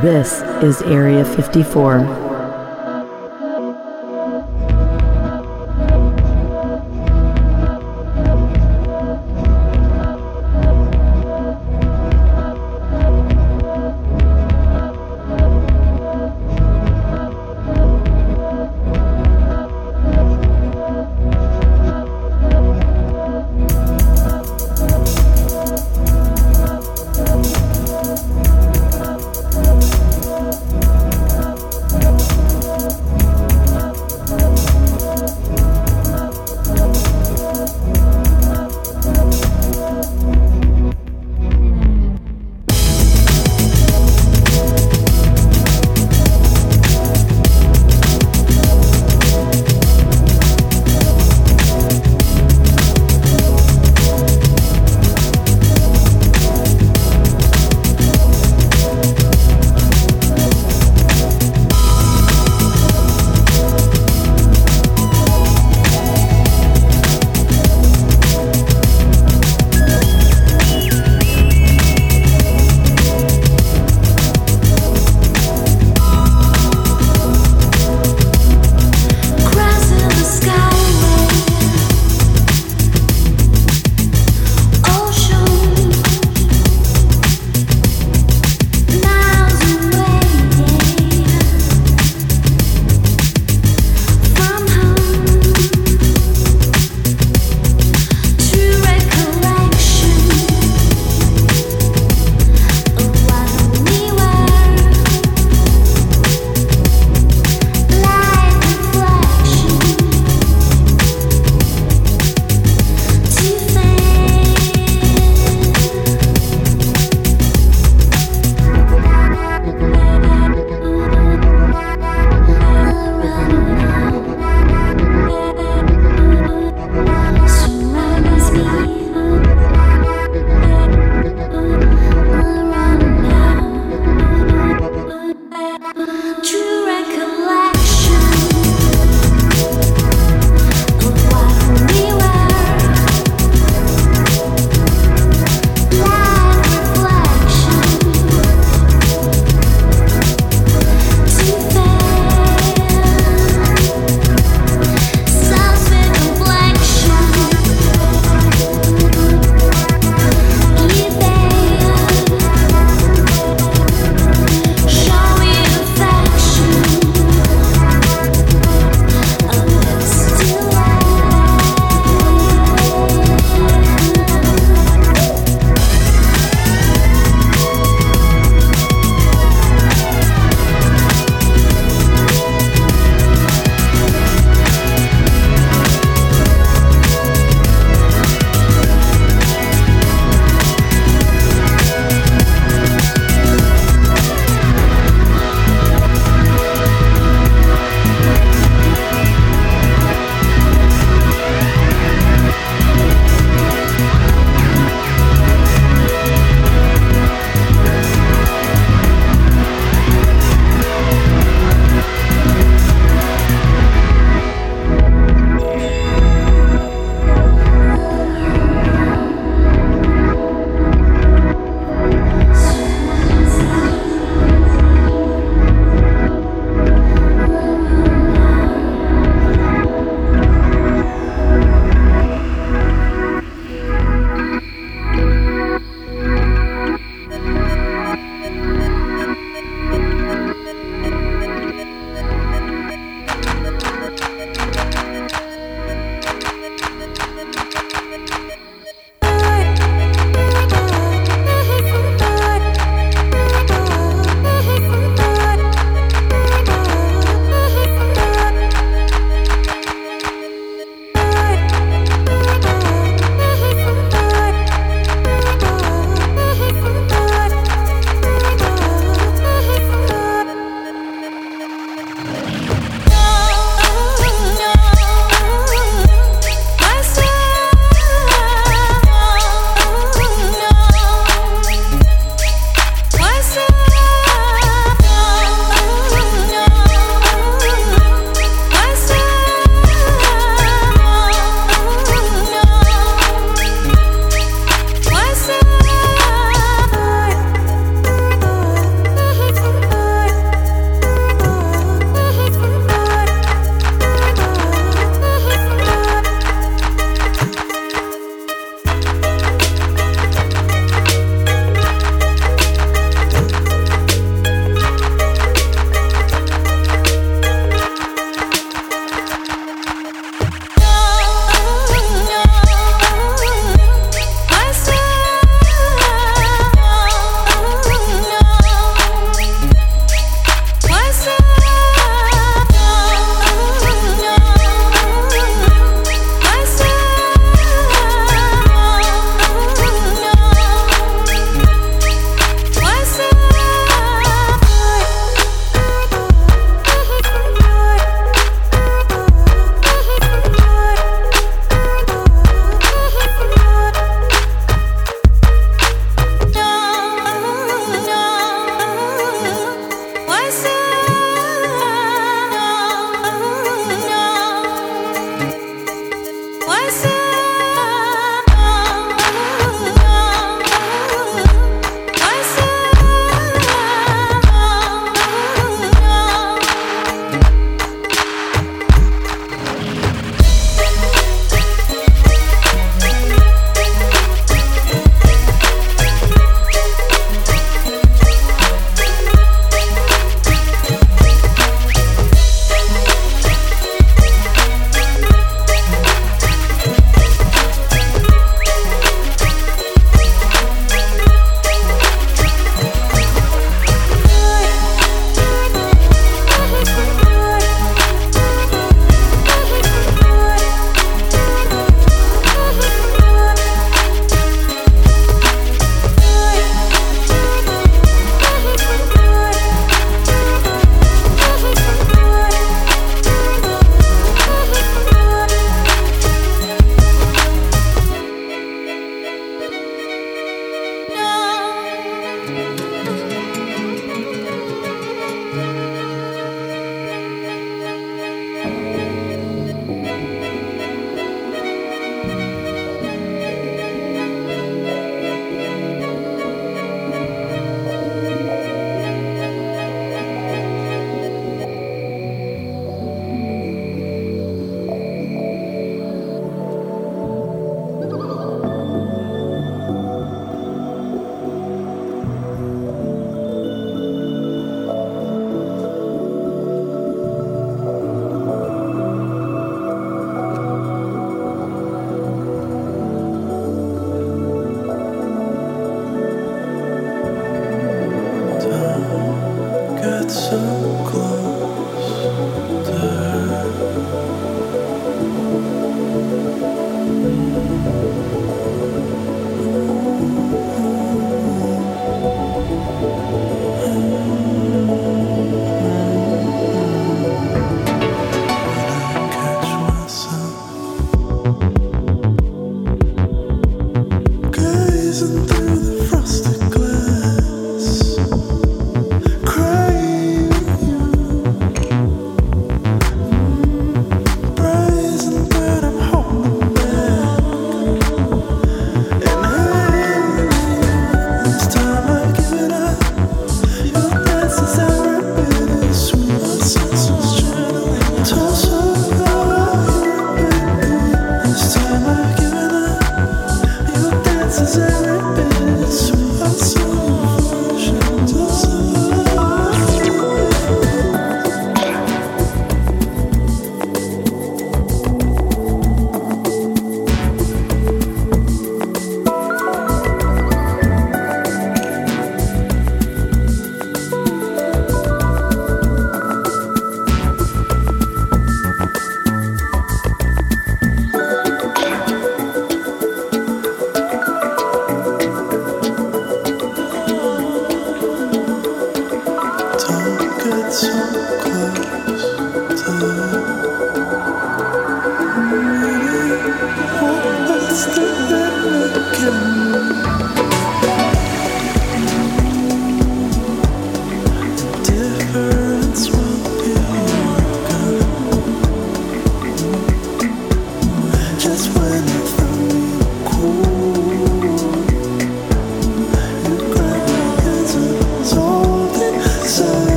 This is Area 54.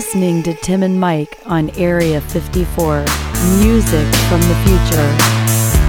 listening to Tim and Mike on Area 54, music from the future.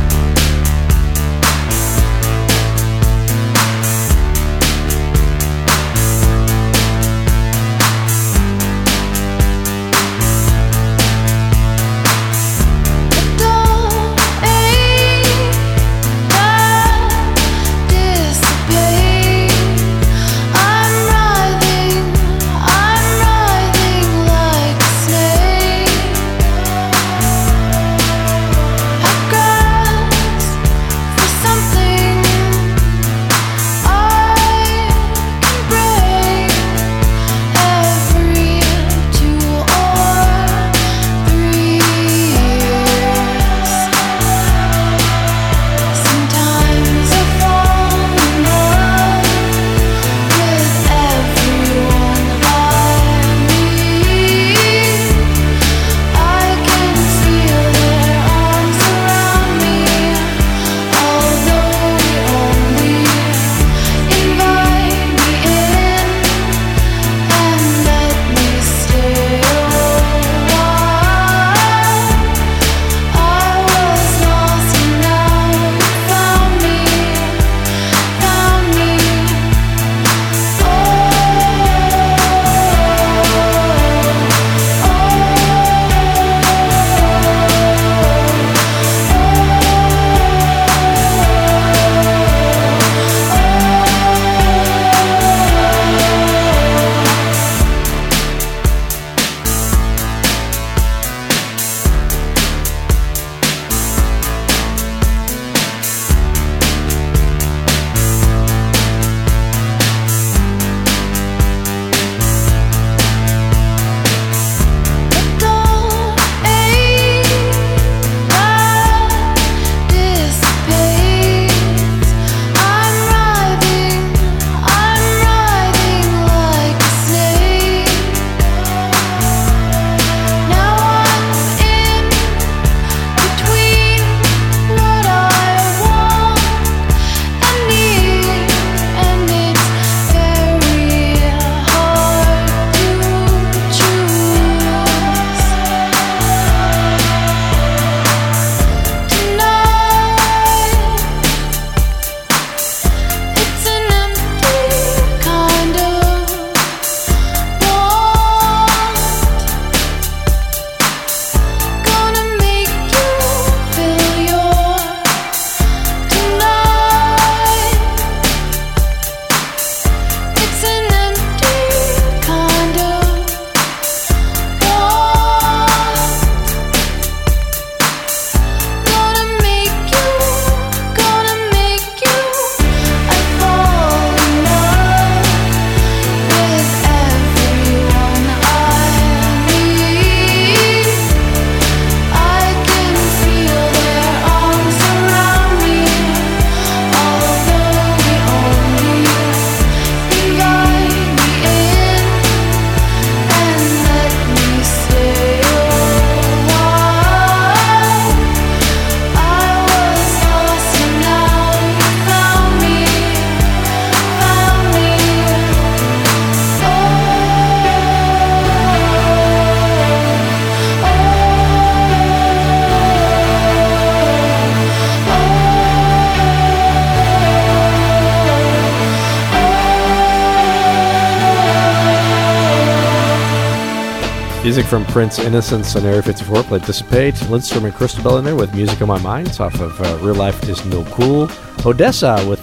Music from Prince Innocence on Area 54 played Dissipate. Lindstrom and Christabel in there with Music on My Mind. It's off of Real Life Is No Cool. Odessa with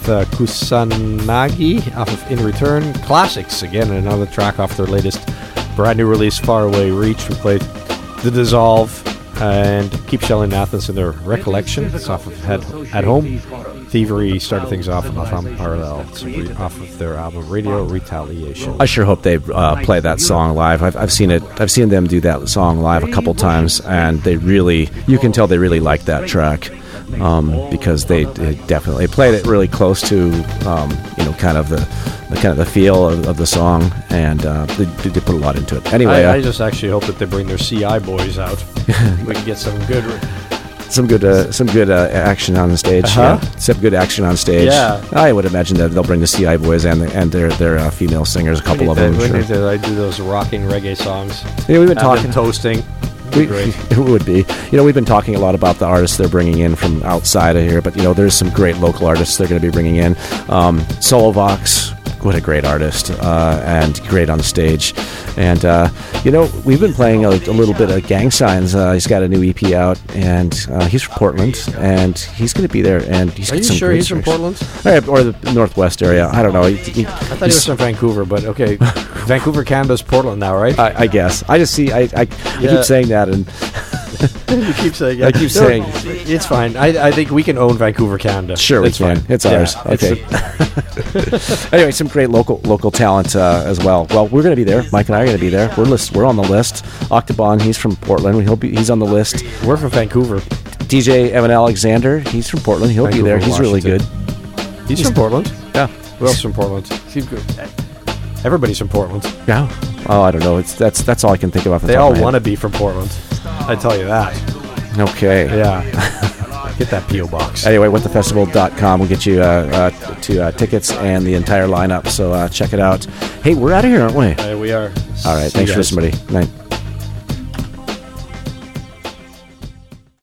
Kusanagi off of In Return. Classics, again, another track off their latest brand new release, Far Away Reach. We played The Dissolve and Keep Shelling Athens in their Recollection. It's off of At Home. Thievery started things off on Parallel, off of their album Radio Retaliation. I sure hope they play that song live. I've seen it. I've seen them do that song live a couple times, and you can tell they really like that track because they definitely played it really close to kind of the feel of the song, and they put a lot into it. Anyway, I just actually hope that they bring their CI boys out. We can get some good some good action on the stage. Uh-huh. Yeah, some good action on stage. Yeah. I would imagine that they'll bring the CI boys and their female singers, a couple of them. We Sure. need to do those rocking reggae songs. Yeah, we've been Have talking. them toasting. Great. It would be. We've been talking a lot about the artists they're bringing in from outside of here, but there's some great local artists they're going to be bringing in. Solovox, what a great artist, and great on stage. And we've been playing a little bit of Gang Signs. He's got a new EP out, and he's from Portland, and he's going to be there. And he's Are got you some sure great he's from songs. Portland? Or the Northwest area? I don't know. I thought he was from Vancouver, but okay. Vancouver, Canada's Portland now, right? I guess. I just see. I keep saying that, and You keep saying I keep saying. It's fine. I think we can own Vancouver, Canada. Sure, we can. Fine. It's ours. Okay. Anyway, some great local talent as well. Well, we're going to be there. Mike and I are going to be there. We're on the list. Octobon, he's from Portland. He's on the list. We're from Vancouver. DJ Evan Alexander, he's from Portland. He'll be there. He's really good. He's from Portland. Yeah. Who else from Portland? Everybody's from Portland. Yeah. Oh, I don't know. That's all I can think of. They all want to be from Portland. I tell you that. Okay. Yeah. Get that P.O. box. Anyway, whatthefestival.com will get you to tickets and the entire lineup. So check it out. Hey, we're out of here, aren't we? We are. All right. See you Thanks for guys. listening, buddy. Night.